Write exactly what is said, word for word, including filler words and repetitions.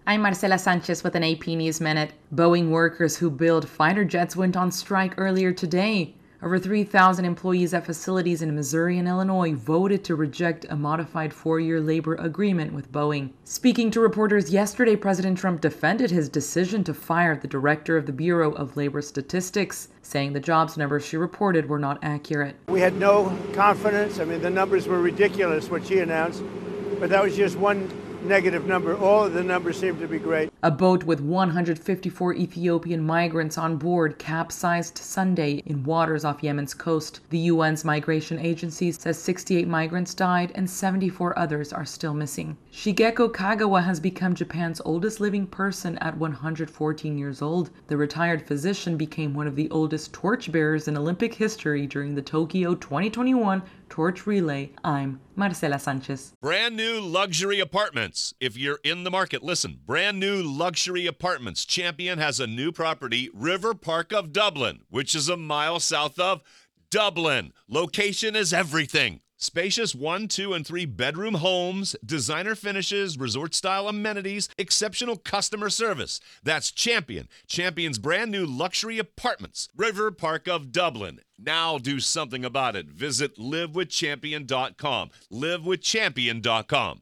I'm Marcela Sanchez with an A P News Minute. Boeing workers who build fighter jets went on strike earlier today. Over three thousand employees at facilities in Missouri and Illinois voted to reject a modified four-year labor agreement with Boeing. Speaking to reporters yesterday, President Trump defended his decision to fire the director of the Bureau of Labor Statistics, saying the jobs numbers she reported were not accurate. We had no confidence. I mean, the numbers were ridiculous, what she announced, but that was just one negative number. All of the numbers seem to be great. A boat with one hundred fifty-four Ethiopian migrants on board capsized Sunday in waters off Yemen's coast. The U N's migration agency says sixty-eight migrants died and seventy-four others are still missing. Shigeko Kagawa has become Japan's oldest living person at one hundred fourteen years old. The retired physician became one of the oldest torchbearers in Olympic history during the Tokyo twenty twenty-one Torch Relay. I'm Marcela Sanchez. Brand new luxury apartments. If you're in the market, listen. Brand new luxury apartments. Champion has a new property, River Park of Dublin, which is a mile south of Dublin. Location is everything. Spacious one, two, and three bedroom homes, designer finishes, resort-style amenities, exceptional customer service. That's Champion. Champion's brand new luxury apartments, River Park of Dublin. Now do something about it. Visit live with champion dot com. live with champion dot com.